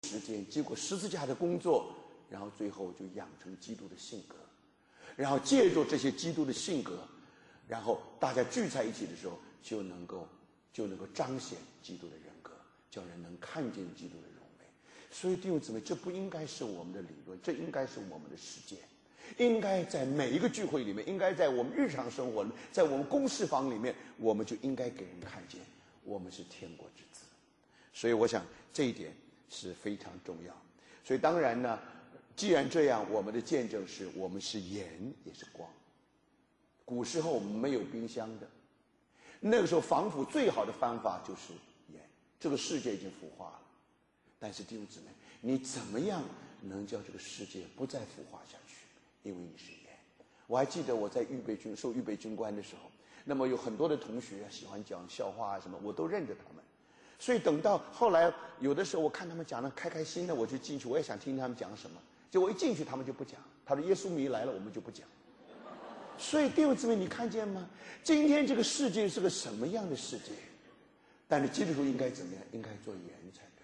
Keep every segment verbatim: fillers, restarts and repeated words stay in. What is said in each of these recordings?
时间，经过十字架的工作，然后最后就养成基督的性格，然后借助这些基督的性格，然后大家聚在一起的时候，就能够就能够彰显基督的人格，叫人能看见基督的荣美。所以弟兄姊妹，这不应该是我们的理论，这应该是我们的实践。应该在每一个聚会里面，应该在我们日常生活里面，在我们公事房里面，我们就应该给人看见我们是天国之子。所以我想这一点是非常重要。所以当然呢，既然这样，我们的见证是我们是盐也是光。古时候我们没有冰箱的，那个时候防腐最好的方法就是盐。这个世界已经腐化了，但是弟兄姊妹，你怎么样能叫这个世界不再腐化下去？因为你是盐。我还记得我在预备军受预备军官的时候，那么有很多的同学喜欢讲笑话啊什么，我都认着他们。所以等到后来有的时候我看他们讲的开开心的，我就进去，我也想听他们讲什么。结果一进去他们就不讲，他说耶稣迷来了，我们就不讲。所以弟兄姊妹，你看见吗？今天这个世界是个什么样的世界？但是基督徒应该怎么样？应该做盐才对。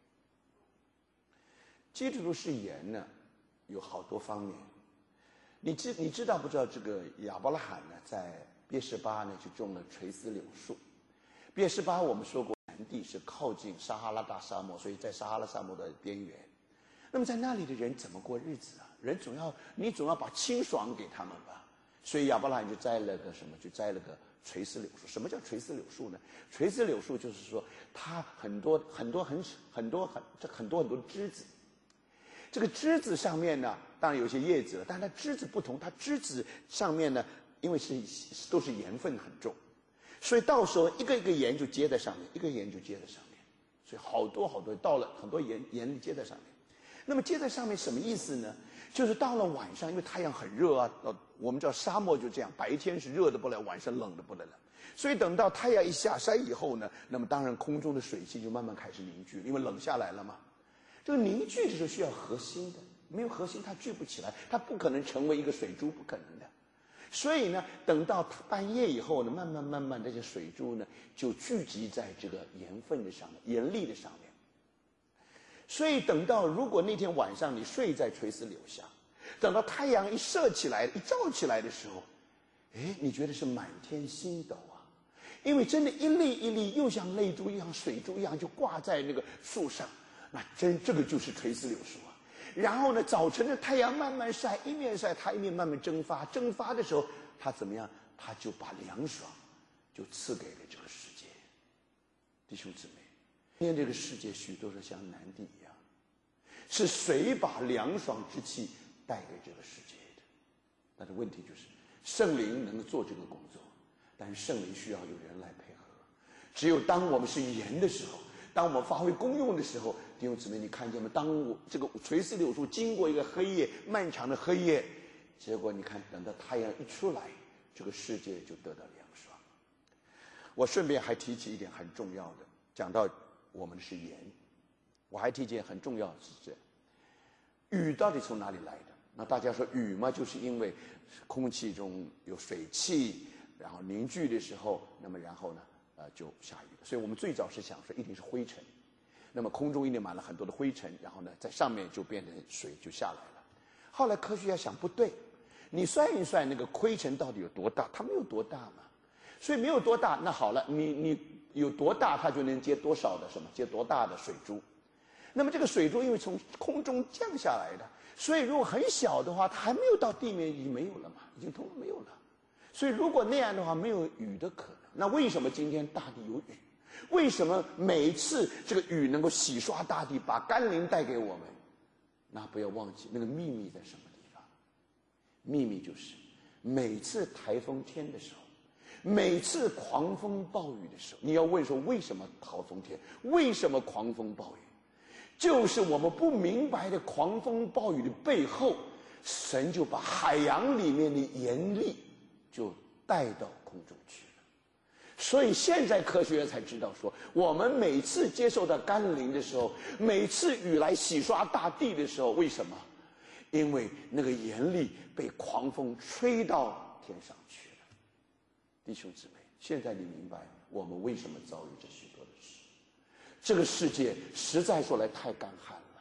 基督徒是盐呢，有好多方面。你知你知道不知道这个亚伯拉罕呢，在别是巴呢就种了垂丝柳树。别是巴我们说过，南地是靠近撒哈拉大沙漠，所以在撒哈拉沙漠的边缘。那么在那里的人怎么过日子啊？人总要你总要把清爽给他们吧。所以亚伯拉罕就栽了个什么？就栽了个垂丝柳树。什么叫垂丝柳树呢？垂丝柳树就是说，它很多很多很很多很这很多很多枝子。这个枝子上面呢，当然有些叶子了，但是它枝子不同，它枝子上面呢，因为是都是盐分很重，所以到时候一个一个盐就接在上面，一个盐就接在上面，所以好多好多到了很多盐盐接在上面。那么接在上面什么意思呢？就是到了晚上，因为太阳很热啊，呃，我们知道沙漠就这样，白天是热的不得了，晚上冷的不得了。所以等到太阳一下山以后呢，那么当然空中的水汽就慢慢开始凝聚，因为冷下来了嘛。这个凝聚的时候需要核心的，没有核心它聚不起来，它不可能成为一个水珠，不可能的。所以呢，等到半夜以后呢，慢慢慢慢这些水珠呢就聚集在这个盐分的上面，盐粒的上面。所以等到如果那天晚上你睡在垂丝柳下，等到太阳一射起来一照起来的时候，哎，你觉得是满天星斗啊，因为真的一粒一粒又像泪珠又像水珠一样就挂在那个树上，那真这个就是垂丝柳树啊。然后呢，早晨的太阳慢慢晒，一面晒它一面慢慢蒸发，蒸发的时候它怎么样？它就把凉爽就赐给了这个世界。弟兄姊妹，今天这个世界许多人像南地一样，是谁把凉爽之气带给这个世界的？但是问题就是圣灵能够做这个工作，但是圣灵需要有人来配合。只有当我们是盐的时候，当我们发挥功用的时候，弟兄姊妹，你看见吗？当我这个垂丝柳树经过一个黑夜，漫长的黑夜，结果你看，等到太阳一出来，这个世界就得到凉爽。我顺便还提起一点很重要的，讲到我们是盐，我还提起很重要的是这样，雨到底从哪里来的？那大家说雨嘛，就是因为空气中有水汽，然后凝聚的时候，那么然后呢？呃，就下雨了。所以我们最早是想说一定是灰尘，那么空中一定满了很多的灰尘，然后呢，在上面就变成水就下来了。后来科学家想不对，你算一算那个灰尘到底有多大？它没有多大嘛，所以没有多大。那好了，你你有多大，它就能接多少的什么？接多大的水珠？那么这个水珠因为从空中降下来的，所以如果很小的话，它还没有到地面，已经没有了嘛，已经通通没有了。所以如果那样的话，没有雨的可能。那为什么今天大地有雨？为什么每一次这个雨能够洗刷大地，把甘霖带给我们？那不要忘记那个秘密在什么地方？秘密就是每次台风天的时候，每次狂风暴雨的时候，你要问说为什么台风天？为什么狂风暴雨？就是我们不明白的狂风暴雨的背后，神就把海洋里面的盐粒就带到空中去了。所以现在科学家才知道说，我们每次接受到甘霖的时候，每次雨来洗刷大地的时候，为什么？因为那个盐粒被狂风吹到天上去了。弟兄姊妹，现在你明白我们为什么遭遇这许多的事？这个世界实在说来太干旱了。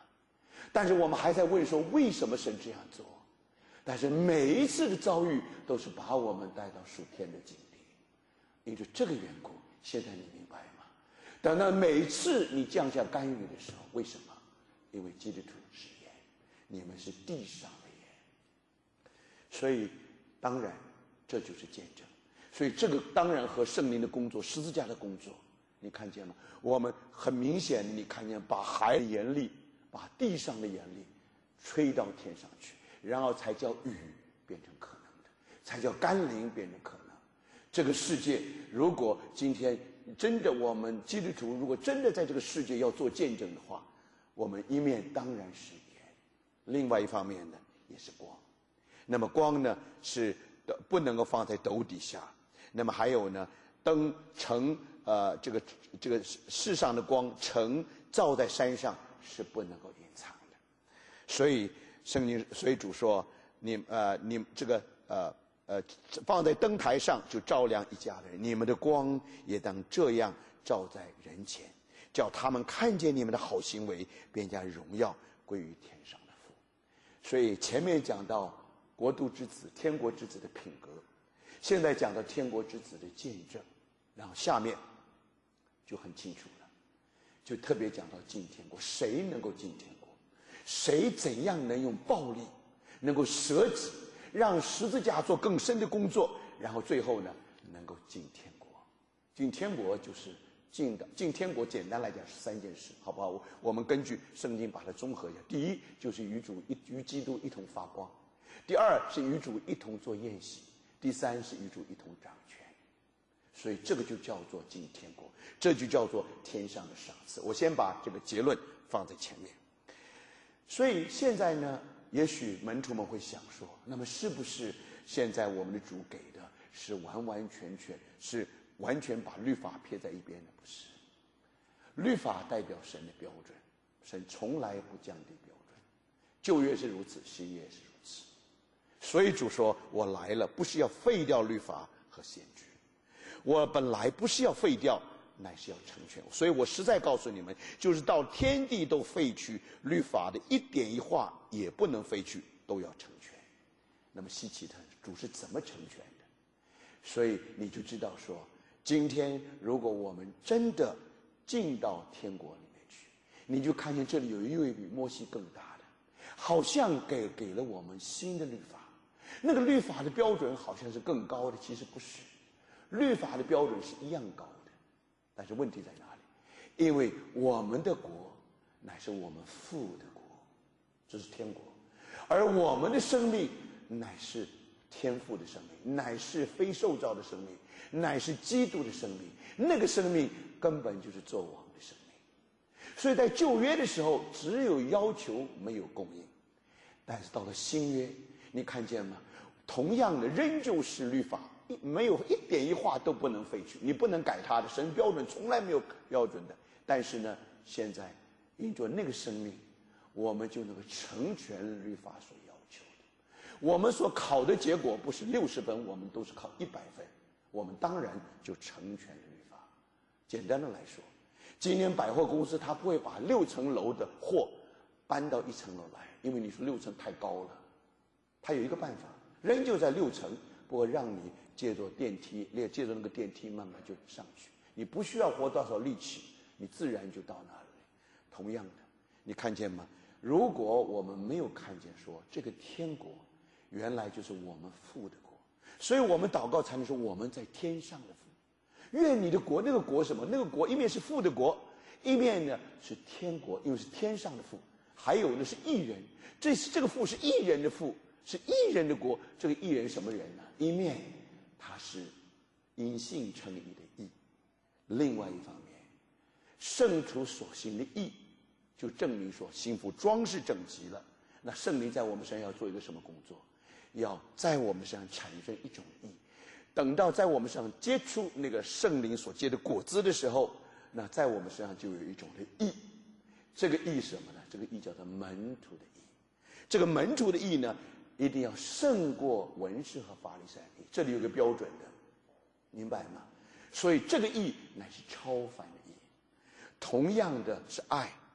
但是我们还在问说，为什么神这样做？但是每一次的遭遇都是把我们带到属天的境地。因着这个缘故，现在你明白吗？等到每一次你降下干预的时候，为什么？因为基督徒是盐，你们是地上的盐。所以当然这就是见证。所以这个当然和圣灵的工作，十字架的工作，你看见吗？我们很明显，你看见把海的盐力，把地上的盐力吹到天上去，然后才叫雨变成可能的，才叫甘霖变成可能。这个世界如果今天真的我们基督徒如果真的在这个世界要做见证的话，我们一面当然是盐，另外一方面呢也是光。那么光呢是不能够放在斗底下，那么还有呢，灯呈呃这个这个世上的光呈照在山上是不能够隐藏的。所以圣经所以主说，你呃你这个呃呃放在灯台上就照亮一家的人，你们的光也当这样照在人前，叫他们看见你们的好行为，便将荣耀归于天上的父。所以前面讲到国度之子、天国之子的品格，现在讲到天国之子的见证，然后下面就很清楚了，就特别讲到进天国，谁能够进天国？谁怎样能用暴力能够舍己，让十字架做更深的工作，然后最后呢能够进天国？进天国就是进的进天国，简单来讲是三件事，好不好？我我们根据圣经把它综合一下。第一就是与主一与基督一同发光，第二是与主一同做宴席，第三是与主一同掌权。所以这个就叫做进天国，这就叫做天上的赏赐。我先把这个结论放在前面。所以现在呢，也许门徒们会想说，那么是不是现在我们的主给的是完完全全是完全把律法撇在一边的？不是，律法代表神的标准，神从来不降低标准，旧约是如此，新约是如此。所以主说，我来了不是要废掉律法和先知，我本来不是要废掉，乃是要成全。所以我实在告诉你们，就是到天地都废去，律法的一点一画也不能废去，都要成全。那么希奇特主是怎么成全的？所以你就知道说，今天如果我们真的进到天国里面去，你就看见这里有一位比摩西更大的，好像给给了我们新的律法。那个律法的标准好像是更高的，其实不是，律法的标准是一样高的。但是问题在哪里？因为我们的国乃是我们父的国，这是天国，而我们的生命乃是天父的生命，乃是非受造的生命，乃是基督的生命。那个生命根本就是做王的生命。所以在旧约的时候只有要求没有供应，但是到了新约，你看见吗？同样的仍旧是律法，没有一点一画都不能废去，你不能改它的，神标准从来没有标准的。但是呢，现在因着那个生命，我们就能够成全律法所要求的。我们所考的结果不是六十分，我们都是考一百分，我们当然就成全了律法。简单的来说，今天百货公司它不会把六层楼的货搬到一层楼来，因为你说六层太高了，它有一个办法，仍旧在六层，不过让你借着电梯，借着那个电梯慢慢就上去，你不需要花多少力气，你自然就到那里。同样的，你看见吗？如果我们没有看见说这个天国原来就是我们父的国，所以我们祷告才能说我们在天上的父。愿你的国，那个国什么？那个国一面是父的国，一面呢是天国，因为是天上的父，还有呢是义人。这这个父是义人的父，是义人的国。这个义人什么人呢？一面他是因信称义的义，另外一方面圣徒所行的义就证明说心腹装饰整齐了。那圣灵在我们身上要做一个什么工作？要在我们身上产生一种义。等到在我们身上结出那个圣灵所结的果子的时候，那在我们身上就有一种的义。这个义是什么呢？这个义叫做门徒的义。这个门徒的义呢，一定要胜过文士和法利赛人的义，这里有个标准的，明白吗？所以这个义乃是超凡的义。同样的是爱，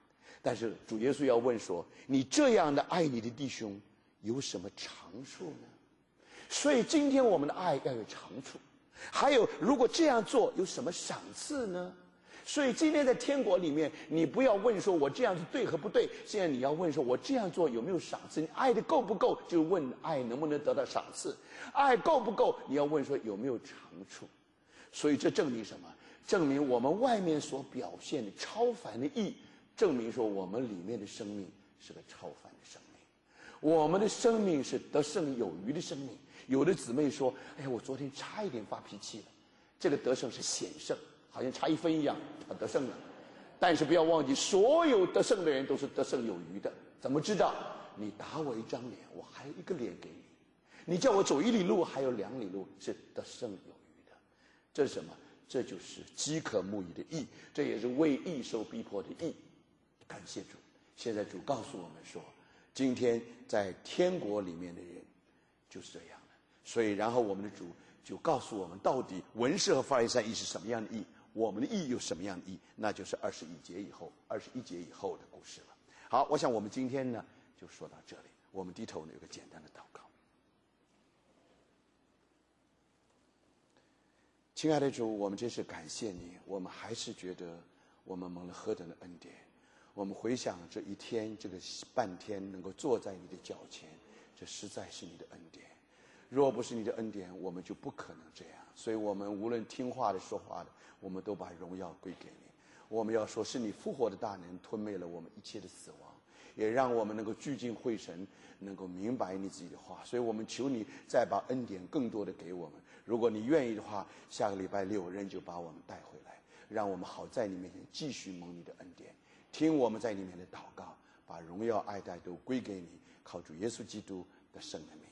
但是主耶稣要问说：你这样的爱你的弟兄，有什么长处呢？所以今天我们的爱要有长处。还有，如果这样做有什么赏赐呢？所以今天在天国里面，你不要问说我这样是对和不对，现在你要问说我这样做有没有赏赐？你爱的够不够，就问爱能不能得到赏赐；爱够不够，你要问说有没有长处。所以这证明什么？证明我们外面所表现的超凡的义，证明说我们里面的生命是个超凡的生命，我们的生命是得胜有余的生命。有的姊妹说：哎呀，我昨天差一点发脾气了。这个得胜是险胜，好像差一分一样，他得胜了。但是不要忘记，所有得胜的人都是得胜有余的。怎么知道？你打我一张脸，我还有一个脸给你；你叫我走一里路，还有两里路，是得胜有余的。这是什么？这就是饥渴慕义的义，这也是为义受逼迫的义。感谢主！现在主告诉我们说，今天在天国里面的人就是这样的。所以，然后我们的主就告诉我们，到底文士和法利赛义是什么样的义，我们的义有什么样的义，那就是二十一节以后、二十一节以后的故事了。好，我想我们今天呢就说到这里。我们低头呢有个简单的祷告。亲爱的主，我们真是感谢你，我们还是觉得我们蒙了何等的恩典。我们回想这一天，这个半天能够坐在你的脚前，这实在是你的恩典。若不是你的恩典，我们就不可能这样。所以我们无论听话的说话的，我们都把荣耀归给你。我们要说，是你复活的大能吞灭了我们一切的死亡，也让我们能够聚精会神，能够明白你自己的话。所以我们求你再把恩典更多的给我们。如果你愿意的话，下个礼拜六仍旧把我们带回来，让我们好在你面前继续蒙你的恩典，听我们在你面前的祷告，把荣耀爱戴都归给你，靠主耶稣基督的圣名。